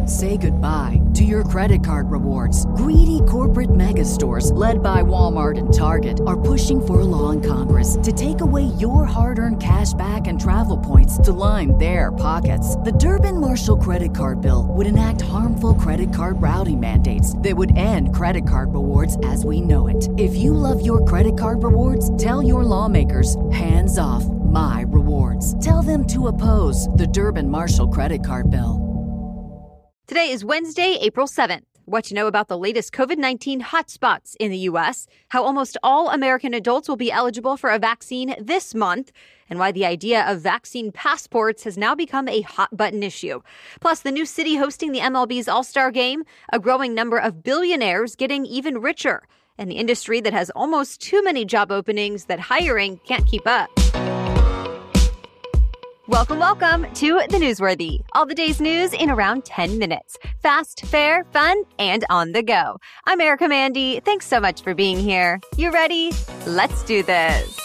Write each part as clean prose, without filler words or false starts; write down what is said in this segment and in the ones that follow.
Say goodbye to your credit card rewards. Greedy corporate mega stores, led by Walmart and Target, are pushing for a law in Congress to take away your hard-earned cash back and travel points to line their pockets. The Durbin-Marshall credit card bill would enact harmful credit card routing mandates that would end credit card rewards as we know it. If you love your credit card rewards, tell your lawmakers, hands off my rewards. Tell them to oppose the Durbin-Marshall credit card bill. Today is Wednesday, April 7th. What to know about the latest COVID-19 hotspots in the U.S., how almost all American adults will be eligible for a vaccine this month, and why the idea of vaccine passports has now become a hot-button issue. Plus, the new city hosting the MLB's All-Star Game, a growing number of billionaires getting even richer, and the industry that has almost too many job openings that hiring can't keep up. Welcome to The Newsworthy. All the day's news in around 10 minutes. Fast, fair, fun, and on the go. I'm Erica Mandy. Thanks so much for being here. You ready? Let's do this.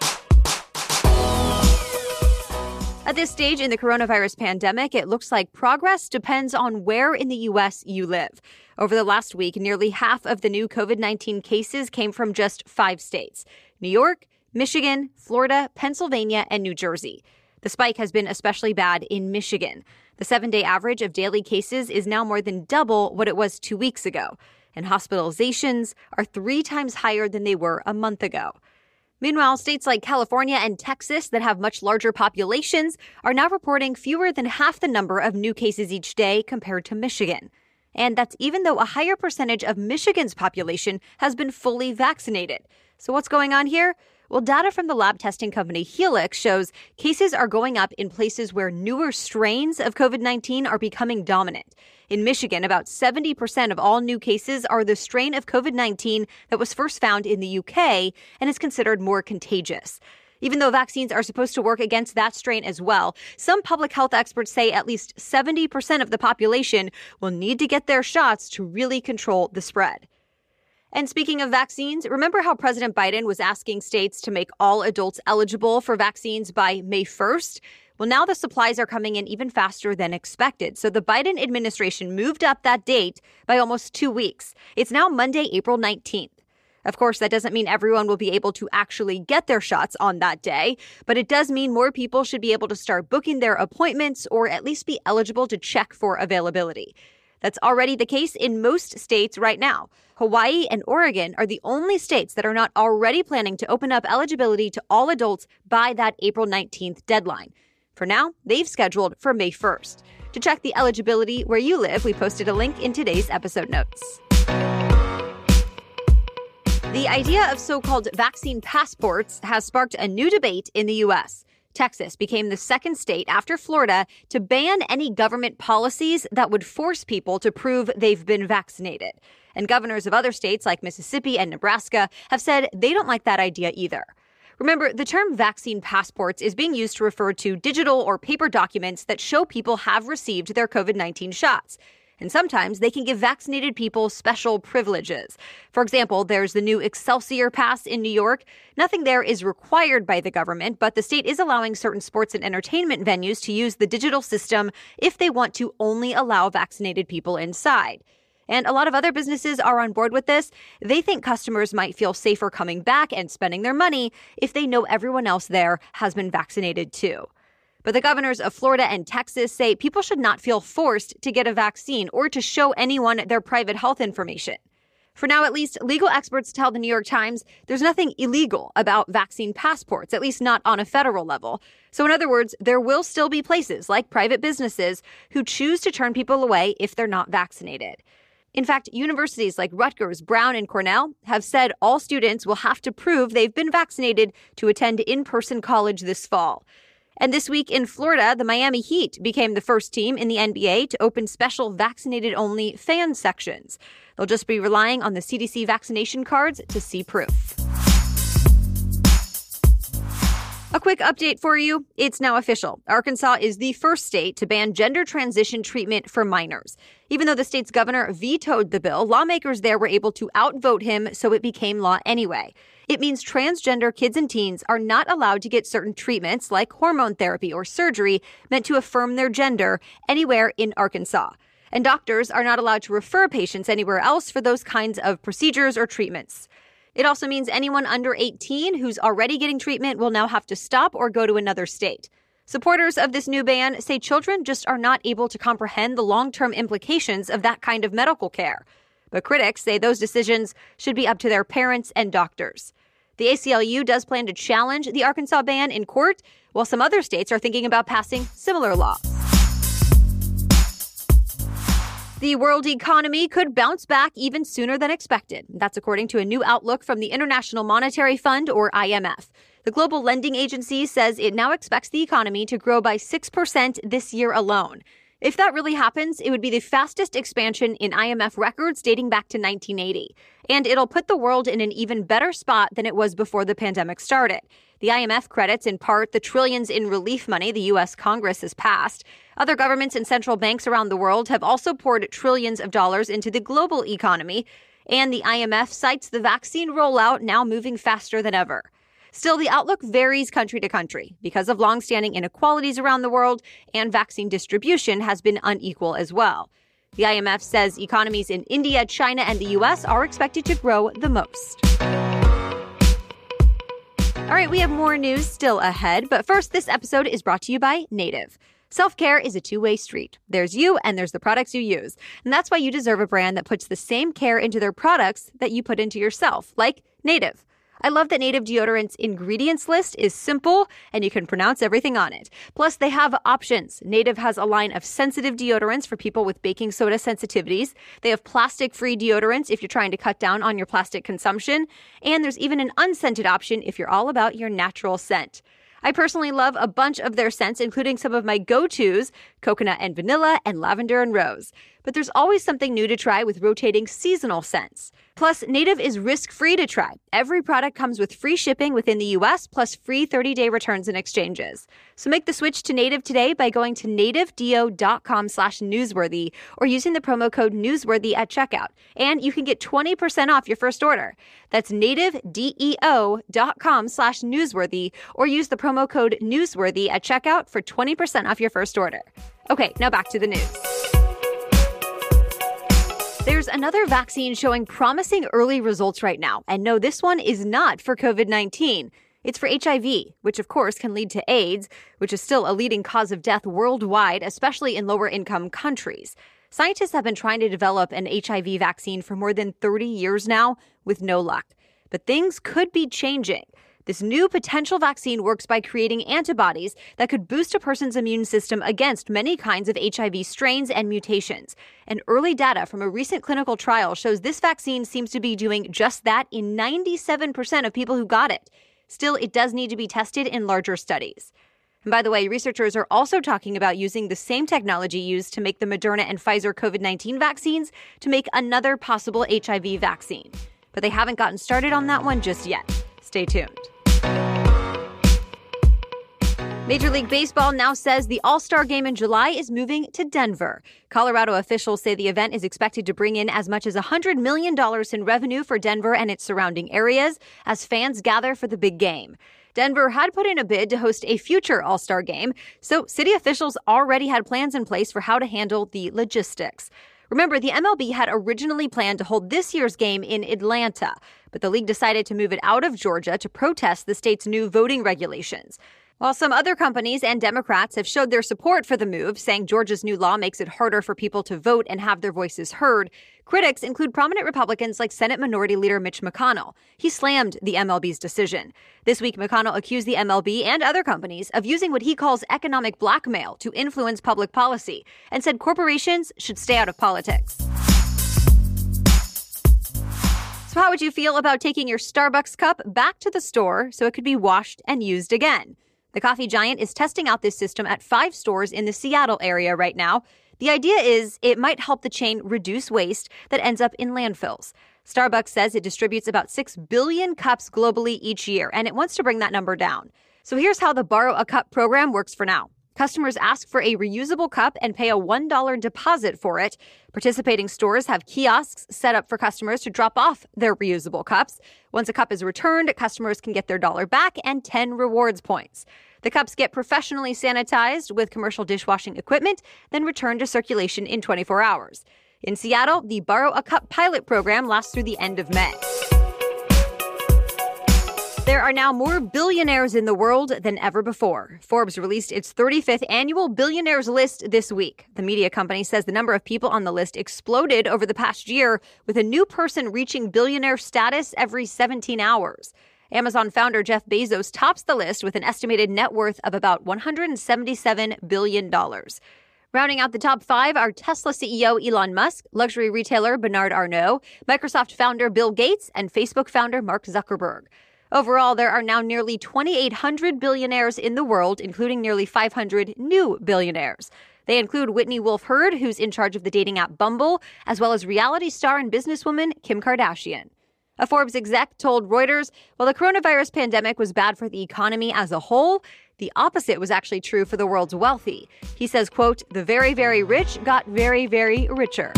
At this stage in the coronavirus pandemic, it looks like progress depends on where in the U.S. you live. Over the last week, nearly half of the new COVID-19 cases came from just 5 states: New York, Michigan, Florida, Pennsylvania, and New Jersey. The spike has been especially bad in Michigan. The 7-day average of daily cases is now more than double what it was 2 weeks ago, and hospitalizations are 3 times higher than they were a month ago. Meanwhile, states like California and Texas that have much larger populations are now reporting fewer than half the number of new cases each day compared to Michigan. And that's even though a higher percentage of Michigan's population has been fully vaccinated. So what's going on here? Well, data from the lab testing company Helix shows cases are going up in places where newer strains of COVID-19 are becoming dominant. In Michigan, about 70% of all new cases are the strain of COVID-19 that was first found in the UK and is considered more contagious. Even though vaccines are supposed to work against that strain as well, some public health experts say at least 70% of the population will need to get their shots to really control the spread. And speaking of vaccines, remember how President Biden was asking states to make all adults eligible for vaccines by May 1st? Well, now the supplies are coming in even faster than expected. So the Biden administration moved up that date by almost 2 weeks. It's now Monday, April 19th. Of course, that doesn't mean everyone will be able to actually get their shots on that day, but it does mean more people should be able to start booking their appointments or at least be eligible to check for availability. That's already the case in most states right now. Hawaii and Oregon are the only states that are not already planning to open up eligibility to all adults by that April 19th deadline. For now, they've scheduled for May 1st. To check the eligibility where you live, we posted a link in today's episode notes. The idea of so-called vaccine passports has sparked a new debate in the U.S. Texas became the second state after Florida to ban any government policies that would force people to prove they've been vaccinated. And governors of other states like Mississippi and Nebraska have said they don't like that idea either. Remember, the term vaccine passports is being used to refer to digital or paper documents that show people have received their COVID-19 shots. And sometimes they can give vaccinated people special privileges. For example, there's the new Excelsior Pass in New York. Nothing there is required by the government, but the state is allowing certain sports and entertainment venues to use the digital system if they want to only allow vaccinated people inside. And a lot of other businesses are on board with this. They think customers might feel safer coming back and spending their money if they know everyone else there has been vaccinated too. But the governors of Florida and Texas say people should not feel forced to get a vaccine or to show anyone their private health information. For now, at least, legal experts tell the New York Times there's nothing illegal about vaccine passports, at least not on a federal level. So in other words, there will still be places like private businesses who choose to turn people away if they're not vaccinated. In fact, universities like Rutgers, Brown, and Cornell have said all students will have to prove they've been vaccinated to attend in-person college this fall. And this week in Florida, the Miami Heat became the first team in the NBA to open special vaccinated-only fan sections. They'll just be relying on the CDC vaccination cards to see proof. A quick update for you. It's now official. Arkansas is the first state to ban gender transition treatment for minors. Even though the state's governor vetoed the bill, lawmakers there were able to outvote him, so it became law anyway. It means transgender kids and teens are not allowed to get certain treatments like hormone therapy or surgery meant to affirm their gender anywhere in Arkansas. And doctors are not allowed to refer patients anywhere else for those kinds of procedures or treatments. It also means anyone under 18 who's already getting treatment will now have to stop or go to another state. Supporters of this new ban say children just are not able to comprehend the long-term implications of that kind of medical care. But critics say those decisions should be up to their parents and doctors. The ACLU does plan to challenge the Arkansas ban in court, while some other states are thinking about passing similar laws. The world economy could bounce back even sooner than expected. That's according to a new outlook from the International Monetary Fund, or IMF. The global lending agency says it now expects the economy to grow by 6% this year alone. If that really happens, it would be the fastest expansion in IMF records dating back to 1980. And it'll put the world in an even better spot than it was before the pandemic started. The IMF credits in part the trillions in relief money the U.S. Congress has passed. Other governments and central banks around the world have also poured trillions of dollars into the global economy. And the IMF cites the vaccine rollout now moving faster than ever. Still, the outlook varies country to country because of longstanding inequalities around the world, and vaccine distribution has been unequal as well. The IMF says economies in India, China, and the U.S. are expected to grow the most. All right, we have more news still ahead, but first, this episode is brought to you by Native. Self-care is a two-way street. There's you and there's the products you use. And that's why you deserve a brand that puts the same care into their products that you put into yourself, like Native. I love that Native deodorant's ingredients list is simple and you can pronounce everything on it. Plus, they have options. Native has a line of sensitive deodorants for people with baking soda sensitivities. They have plastic-free deodorants if you're trying to cut down on your plastic consumption. And there's even an unscented option if you're all about your natural scent. I personally love a bunch of their scents, including some of my go-tos, coconut and vanilla, and lavender and rose. But there's always something new to try with rotating seasonal scents. Plus, Native is risk-free to try. Every product comes with free shipping within the U.S., plus free 30-day returns and exchanges. So make the switch to Native today by going to nativedeo.com/newsworthy or using the promo code newsworthy at checkout. And you can get 20% off your first order. That's nativedeo.com/newsworthy or use the promo code newsworthy at checkout for 20% off your first order. Okay, now back to the news. There's another vaccine showing promising early results right now. And no, this one is not for COVID-19. It's for HIV, which of course can lead to AIDS, which is still a leading cause of death worldwide, especially in lower-income countries. Scientists have been trying to develop an HIV vaccine for more than 30 years now with no luck. But things could be changing. This new potential vaccine works by creating antibodies that could boost a person's immune system against many kinds of HIV strains and mutations. And early data from a recent clinical trial shows this vaccine seems to be doing just that in 97% of people who got it. Still, it does need to be tested in larger studies. And by the way, researchers are also talking about using the same technology used to make the Moderna and Pfizer COVID-19 vaccines to make another possible HIV vaccine. But they haven't gotten started on that one just yet. Stay tuned. Major League Baseball now says the All-Star Game in July is moving to Denver. Colorado officials say the event is expected to bring in as much as $100 million in revenue for Denver and its surrounding areas as fans gather for the big game. Denver had put in a bid to host a future All-Star Game, so city officials already had plans in place for how to handle the logistics. Remember, the MLB had originally planned to hold this year's game in Atlanta, but the league decided to move it out of Georgia to protest the state's new voting regulations. While some other companies and Democrats have showed their support for the move, saying Georgia's new law makes it harder for people to vote and have their voices heard, critics include prominent Republicans like Senate Minority Leader Mitch McConnell. He slammed the MLB's decision. This week, McConnell accused the MLB and other companies of using what he calls economic blackmail to influence public policy and said corporations should stay out of politics. So how would you feel about taking your Starbucks cup back to the store so it could be washed and used again? The coffee giant is testing out this system at 5 stores in the Seattle area right now. The idea is it might help the chain reduce waste that ends up in landfills. Starbucks says it distributes about 6 billion cups globally each year, and it wants to bring that number down. So here's how the Borrow a Cup program works for now. Customers ask for a reusable cup and pay a $1 deposit for it. Participating stores have kiosks set up for customers to drop off their reusable cups. Once a cup is returned, customers can get their $1 back and 10 rewards points. The cups get professionally sanitized with commercial dishwashing equipment, then return to circulation in 24 hours. In Seattle, the Borrow a Cup pilot program lasts through the end of May. There are now more billionaires in the world than ever before. Forbes released its 35th annual billionaires list this week. The media company says the number of people on the list exploded over the past year, with a new person reaching billionaire status every 17 hours. Amazon founder Jeff Bezos tops the list with an estimated net worth of about $177 billion. Rounding out the top 5 are Tesla CEO Elon Musk, luxury retailer Bernard Arnault, Microsoft founder Bill Gates, and Facebook founder Mark Zuckerberg. Overall, there are now nearly 2,800 billionaires in the world, including nearly 500 new billionaires. They include Whitney Wolfe Herd, who's in charge of the dating app Bumble, as well as reality star and businesswoman Kim Kardashian. A Forbes exec told Reuters, while the coronavirus pandemic was bad for the economy as a whole, the opposite was actually true for the world's wealthy. He says, quote, "The very, very rich got very, very richer."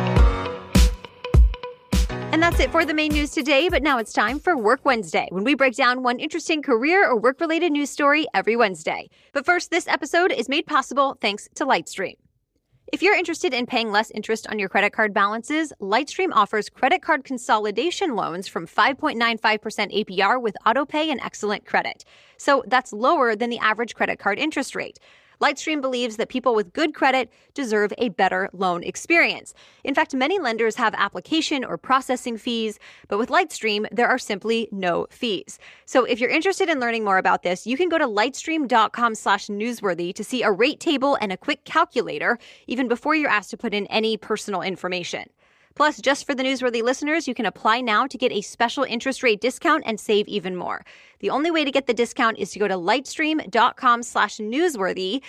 And that's it for the main news today, but now it's time for Work Wednesday, when we break down one interesting career or work-related news story every Wednesday. But first, this episode is made possible thanks to Lightstream. If you're interested in paying less interest on your credit card balances, Lightstream offers credit card consolidation loans from 5.95% APR with autopay and excellent credit. So that's lower than the average credit card interest rate. Lightstream believes that people with good credit deserve a better loan experience. In fact, many lenders have application or processing fees, but with Lightstream, there are simply no fees. So if you're interested in learning more about this, you can go to lightstream.com/newsworthy to see a rate table and a quick calculator, even before you're asked to put in any personal information. Plus, just for the Newsworthy listeners, you can apply now to get a special interest rate discount and save even more. The only way to get the discount is to go to lightstream.com/newsworthy,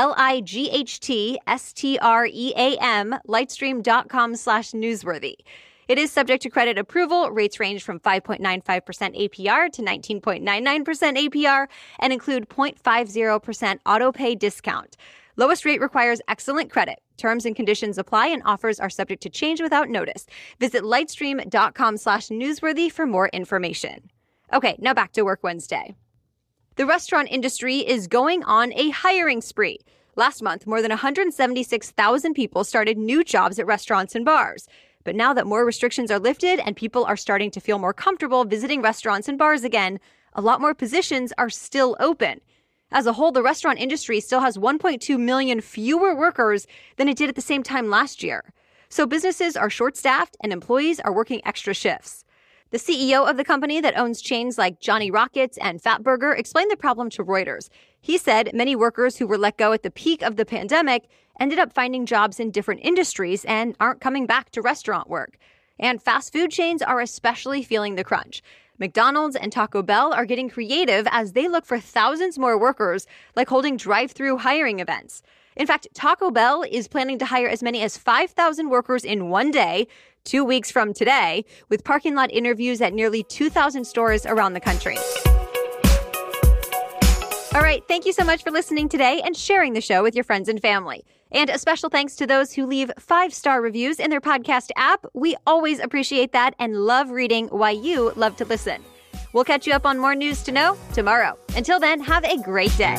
LIGHTSTREAM, lightstream.com/newsworthy. It is subject to credit approval. Rates range from 5.95% APR to 19.99% APR and include 0.50% autopay discount. Lowest rate requires excellent credit. Terms and conditions apply and offers are subject to change without notice. Visit lightstream.com/newsworthy for more information. Okay, now back to Work Wednesday. The restaurant industry is going on a hiring spree. Last month, more than 176,000 people started new jobs at restaurants and bars. But now that more restrictions are lifted and people are starting to feel more comfortable visiting restaurants and bars again, a lot more positions are still open. As a whole, the restaurant industry still has 1.2 million fewer workers than it did at the same time last year. So businesses are short-staffed and employees are working extra shifts. The CEO of the company that owns chains like Johnny Rockets and Fatburger explained the problem to Reuters. He said many workers who were let go at the peak of the pandemic ended up finding jobs in different industries and aren't coming back to restaurant work. And fast food chains are especially feeling the crunch. McDonald's and Taco Bell are getting creative as they look for thousands more workers, like holding drive-through hiring events. In fact, Taco Bell is planning to hire as many as 5,000 workers in one day, 2 weeks from today, with parking lot interviews at nearly 2,000 stores around the country. All right, thank you so much for listening today and sharing the show with your friends and family. And a special thanks to those who leave 5-star reviews in their podcast app. We always appreciate that and love reading why you love to listen. We'll catch you up on more news to know tomorrow. Until then, have a great day.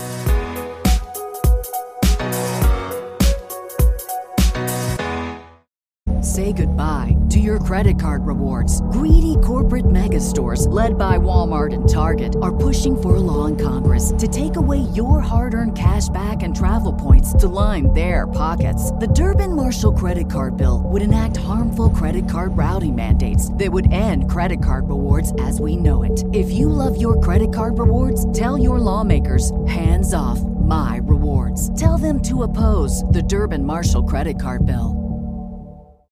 Say goodbye to your credit card rewards. Greedy corporate mega stores, led by Walmart and Target, are pushing for a law in Congress to take away your hard-earned cash back and travel points to line their pockets. The Durbin-Marshall credit card bill would enact harmful credit card routing mandates that would end credit card rewards as we know it. If you love your credit card rewards, tell your lawmakers, hands off my rewards. Tell them to oppose the Durbin-Marshall credit card bill.